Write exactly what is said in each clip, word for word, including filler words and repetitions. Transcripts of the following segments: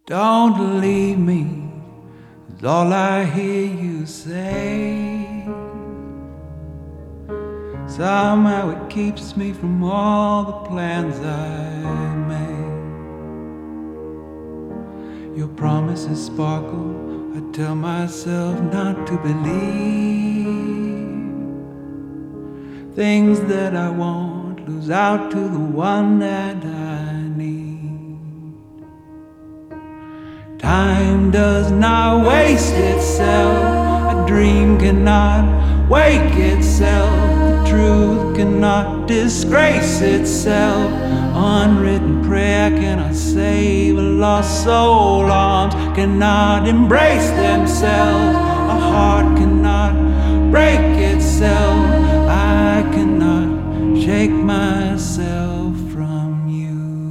Don't leave me, is all I hear you say. Somehow it keeps me from all the plans I made. Your promises sparkle, I tell myself not to believe. Things that I want lose out to the one that I need. Time does not waste itself, a dream cannot wake itself, the truth cannot disgrace itself. Unwritten prayer cannot save a lost soul, arms cannot embrace themselves, a heart cannot break itself. I cannot shake myself from you.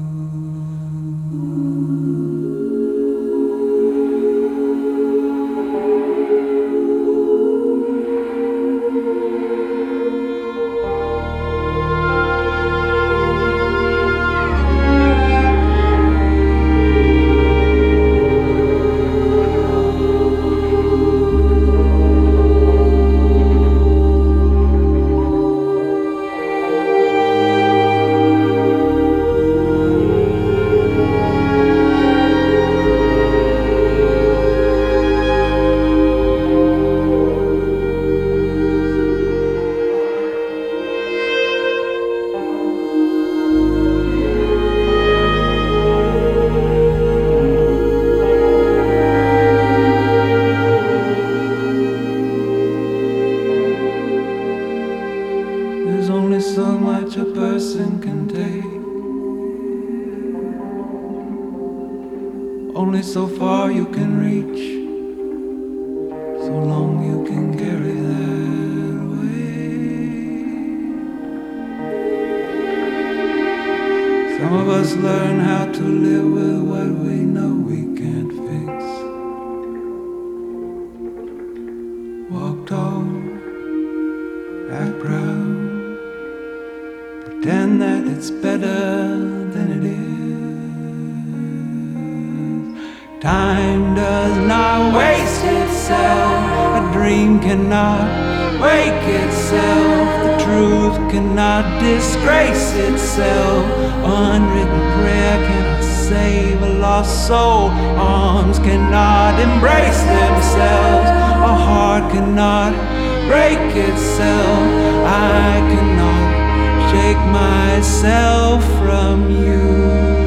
There's only so much a person can take, only so far you can reach, so long you can carry that weight. Some of us learn how to live with what we know we can't fix. Walk tall, act proud, pretend that it's better than it is. Time does not waste itself, a dream cannot wake itself, the truth cannot disgrace itself. Unwritten prayer cannot save a lost soul, arms cannot embrace themselves, a heart cannot break itself. I cannot shake myself from you.